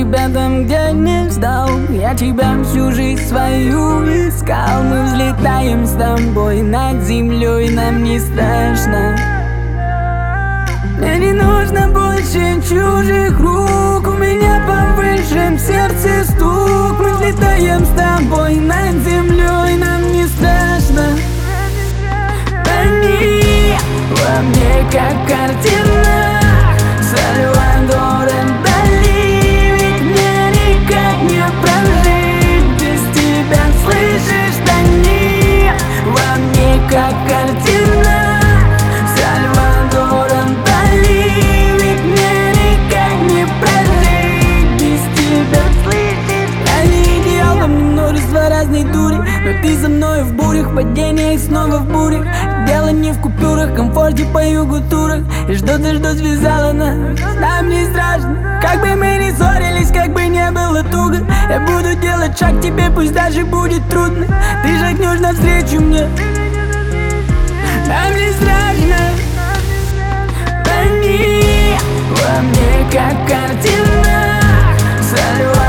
тебя там, где не ждал. Я тебя всю жизнь свою искал. Мы взлетаем с тобой над землей, нам не страшно. Мне не нужно больше чужих рук, у меня повыше в сердце стук. Мы взлетаем с тобой над землей, нам не страшно. Они во мне как картина Сальвадора Дали. Ведь мне никак не прожить без тебя, слышишь, они во мне как картина Сальвадора Дали. Ведь мне никак не прожить без тебя, слышишь. Я не идеал, во мне множество разной дури, но ты со мной в бурях, падениях, снова в бурях. Дело не в купюрах, комфорте по югу турах. И что-то, что связало нас, нам не страшно. Как бы мы ни ссорились, как бы не было туго, я буду делать шаг к тебе, пусть даже будет трудно. Ты шагнешь навстречу мне, нам не страшно. Они во мне как картина Сальвадора